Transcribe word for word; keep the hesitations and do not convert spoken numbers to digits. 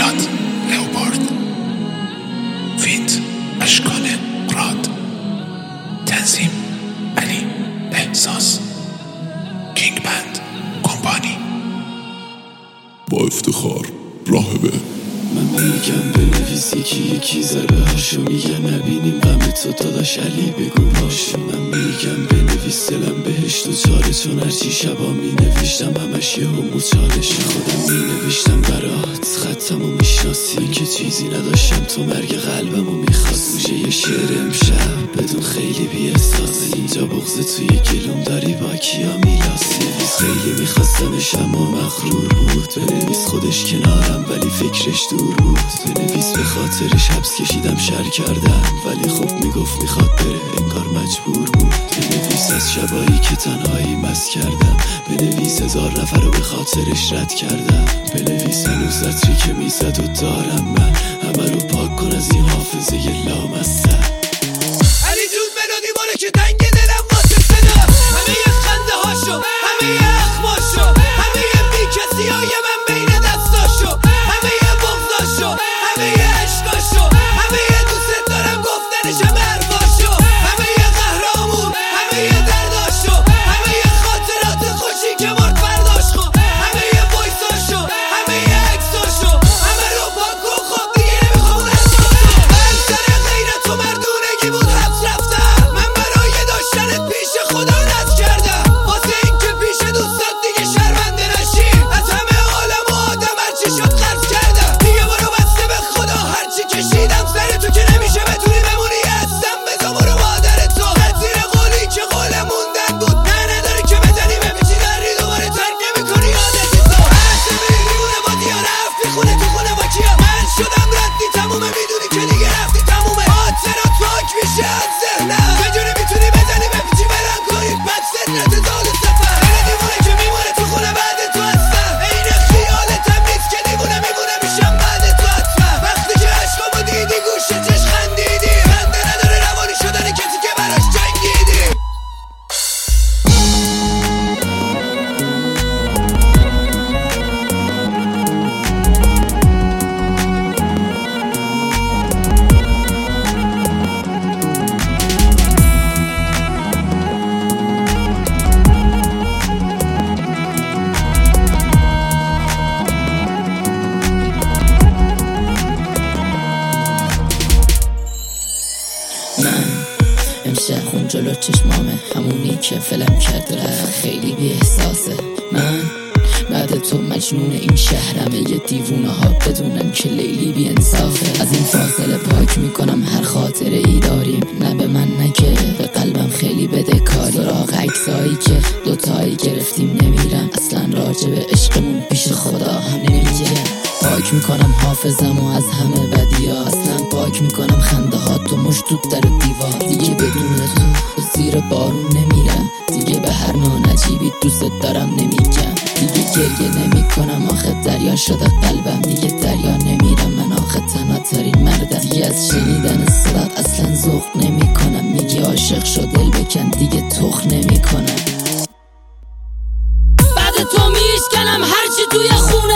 میلاد لئوپارد، فیت اشکال راد، تنظیم علی احساس، کینگ بند کمپانی. با افتخار راهبه. من میگم بنویس یکی یکی ذره هاشو، میگن نبینیم غم تو داداش علی بگو باشو. من میگم بنویس دلم بهش تو چاره، چون هرچی شبا می نوشتم همش یه همو چالش. خودم می نوشتم برات خطمو میشناسی، این که چیزی نداشتم تو مرگ قلبمو میخواست. موشه یه شعر امشب بدون خیلی بی احساس، اینجا بغض توی گلوم داری با کیا میلاسی. خیلی میخواستمش اما مغرور بود، بنویس خودش کنارم ولی فکرش دور بود. بنویس به خاطرش حبس کشیدم شر کردم، ولی خب میگفت میخواد بره انگار مجبور بود. بنویس از شبایی که تنهایی مست کردم، بنویس هزار نفر رو به خاطرش رد کردم. بنویس هنوز عطری که میزد و دارم من، همه رو پاک کن از این حافظه لامصب. علی جون ملودی ماره که دنگ دلم واسه صدا، همه یه خنده هاشو، همه یه اخماشو، همه یه بی کسی های من بین دستاشو، همه یه بغضاشو، همه یه عشقاشو، همه یه دوست دارم گفتنش همه حرفاشو، همه یه قهرامون، همه یه درداشو، همه یه خاطرات خوشی که مرد برداشت خو، همه یه وایساشو، همه یه عکساشو، همه رو پاک کن خب دیگه نمیخوام احساسو. من سر غیرت و مردونگی بود حبس رفتم، من برای داشتنت پیش خدا نذر کردم، واسه این که پیش دوستات دیگه شرمنده نشی، از همه عالم و آدم هرچی شد خرج کردم. دیگه برو بسته به خدا هرچی کشیدم سر تو که نمیشه بتونی بمونی، هستم بزا برو مادر تو زیر قولی که قول موندن بود. نه نداری که بزنی بپیچی داری دوباره ترک نمیکنی عادتی تو. هسته میری میمونه با دیا رفتی خونه تو خونه با کیا، من شدم ردی تمومه میدونی که دیگه رفتی تمومه. خاطرات پاک میشه از ذهنم، چجوری میتونی بزنی بپیچی برن کنی بد ستنت زال سفر. دل دیوونه که میمونه تو خونه بعد تو هستم، این خیالتم نیست که دیوونه میمونه میشم بعد تو حتما. وقتی که عشقامو دیدی گوشه چش خندیدی، خنده نداره روانی شدن کسی که براش جنگیدی. من امشب خون جلو چشمامه، همونی که فلم کرده رفت خیلی بی احساسه. من بعد تو مجنون این شهرمه، یه دیوونه ها بدونن که لیلی بی انصافه. از این فاصله پاک میکنم هر خاطره ای داریم، نه به من نه که به قلبم خیلی بده کاری. سراغ عکسایی که دوتایی گرفتیم نمیرم، اصلا راجع به عشقمون پیش خدا هم نمیگم. پاک میکنم حافظمو از همه بدیا، اصلا پاک میکنم خنده ها تو مشتوب در و دیوار. دیگه بدون تو زیر بارون نمیرم، دیگه به هر ناجیبی دوست دارم نمیگم. دیگه گریه نمی کنم آخه دریا شده قلبم، دیگه دریا نمیرم من آخه تنها ترین مردم. دیگه از شنیدن صدات اصلا ذوق نمی کنم، میگی عاشق شد دل بکن دیگه تخ نمی کنم. بعد تو میشکنم هرچی توی خونه